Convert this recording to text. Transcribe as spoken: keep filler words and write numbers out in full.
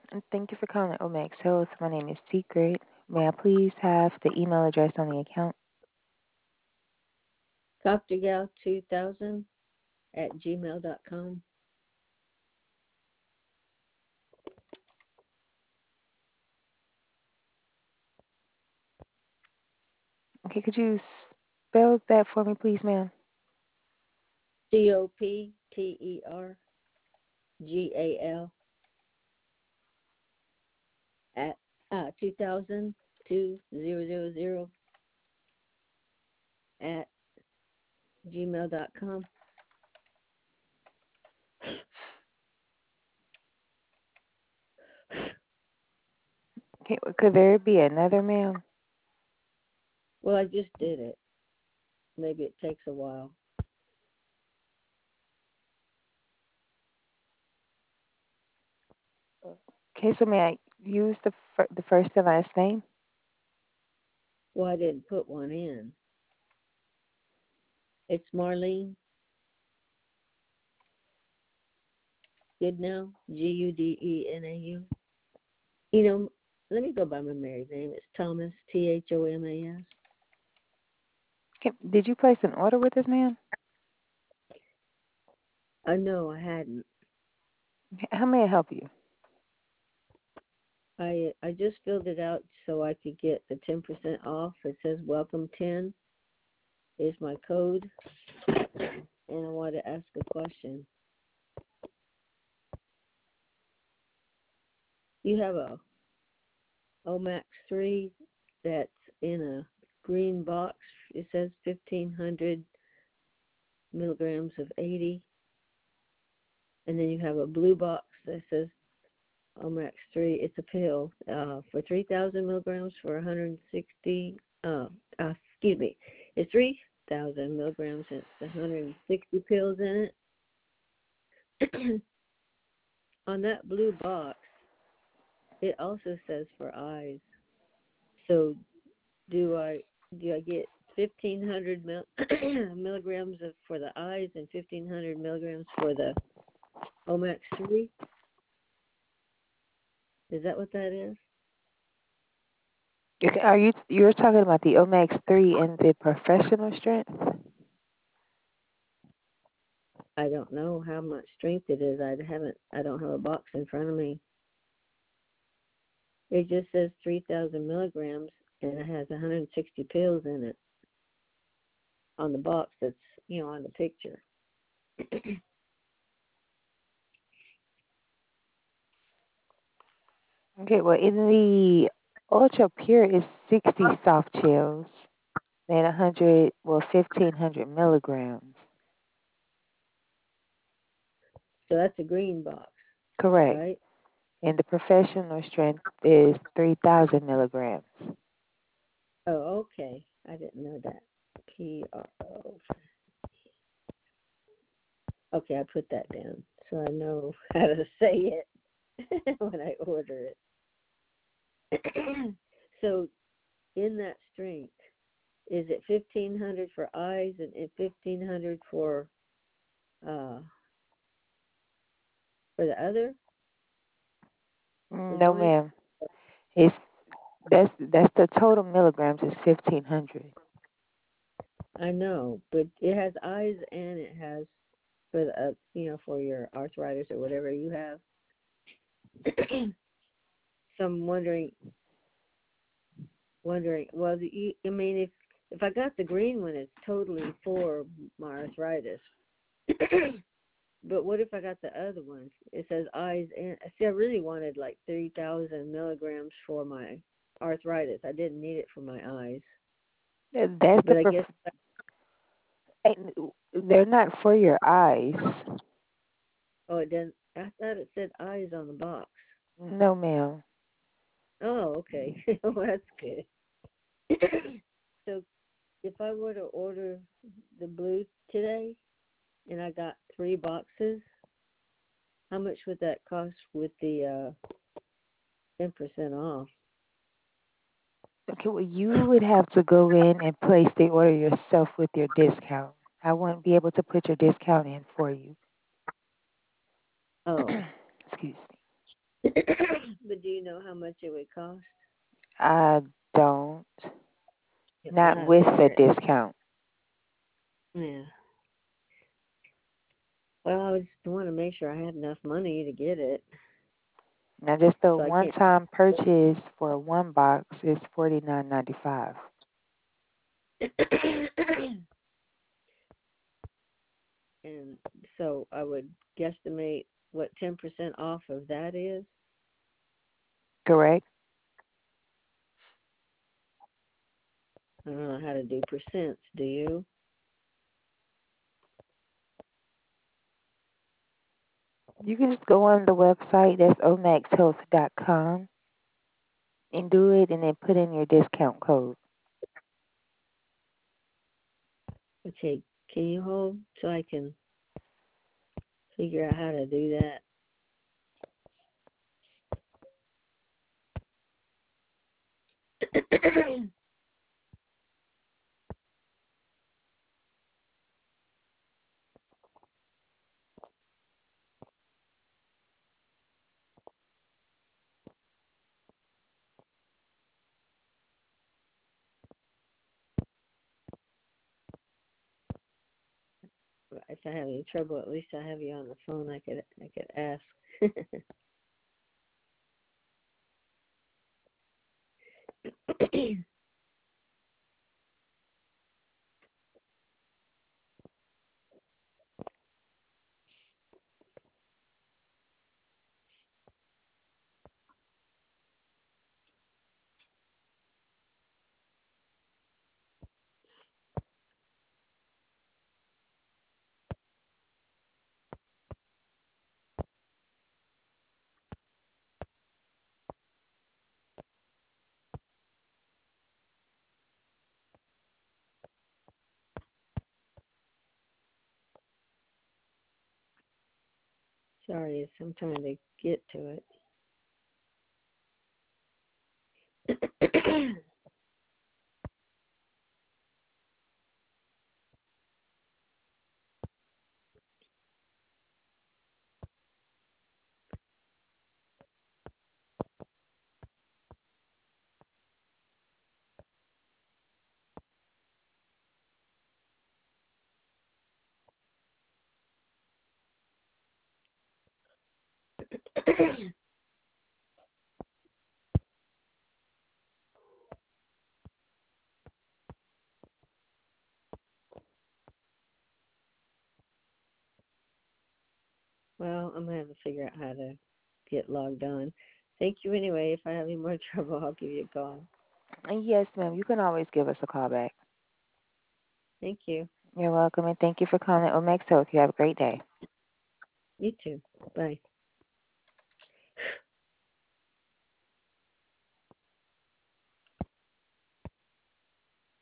And thank you for calling Omax Health. My name is Secret. May I please have the email address on the account? Coptergal two thousand at gmail dot com. Okay, could you spell that for me, please, ma'am? C O P T E R G A L at uh, two thousand two thousand at gmail dot com. Okay, could there be another, ma'am? Well, I just did it. Maybe it takes a while. Okay, so may I use the fir- the first and last name? Well, I didn't put one in. It's Marlene Goodnow, G U D E N A U. You know, let me go by my married name. It's Thomas, T H O M A S. Okay, did you place an order with us, ma'am? I know I hadn't. Okay, how may I help you? I I just filled it out so I could get the ten percent off. It says welcome ten is my code, and I want to ask a question. You have a Omax three that's in a green box. It says fifteen hundred milligrams of eighty, and then you have a blue box that says Omax three. It's a pill uh, for three thousand milligrams for one hundred sixty. Uh, uh, excuse me, it's three thousand milligrams. It's one hundred sixty pills in it. On that blue box, it also says for eyes. So do I do I get fifteen hundred mil, milligrams of, for the eyes and fifteen hundred milligrams for the Omax three? Is that what that is? Okay, are you you're talking about the Omax three and the professional strength? I don't know how much strength it is. I haven't. I don't have a box in front of me. It just says three thousand milligrams, and it has one hundred sixty pills in it on the box. That's you know on the picture. Okay, well in the Ultra Pure is sixty soft gels and one hundred, well fifteen hundred milligrams. So that's a green box, Correct. right? And the professional strength is three thousand milligrams. Oh, okay. I didn't know that. P R O. Okay, I put that down so I know how to say it when I order it. So in that strength, is it fifteen hundred for eyes and fifteen hundred for uh for the other for No, joints? ma'am. It's that's that's the total milligrams is fifteen hundred. I know, but it has eyes and it has for the uh, you know for your arthritis or whatever you have. So I'm wondering wondering. Well, the, you- I mean, if if I got the green one, it's totally for my arthritis. But what if I got the other one? It says eyes and see. I really wanted like three thousand milligrams for my arthritis. I didn't need it for my eyes, That's the but I guess pref- and they're not for your eyes. oh, it doesn't. I thought it said eyes on the box. No, ma'am. Oh, okay. Well, that's good. So if I were to order the blue today and I got three boxes, how much would that cost with the uh, ten percent off? Okay, well you would have to go in and place the order yourself with your discount. I wouldn't be able to put your discount in for you. Oh, Excuse me. you know how much it would cost? I don't. Yep, we'll Not have to with the figure it. discount. Yeah. Well, I just want to make sure I had enough money to get it, Now, just the so I can't. one-time purchase for one box is forty nine ninety five. And so I would guesstimate what ten percent off of that is. Correct? I don't know how to do percents. Do you? You can just go on the website. That's o max health dot com and do it, and then put in your discount code. Okay. Can you hold so I can figure out how to do that? If I have any trouble, at least I have you on the phone. I could I could ask. Sorry, I'm trying to get to it. Well, I'm gonna have to figure out how to get logged on. Thank you anyway. If I have any more trouble, I'll give you a call. And yes, ma'am, you can always give us a call back. Thank you. You're welcome, and thank you for calling Omex Health. You have a great day. You too. Bye.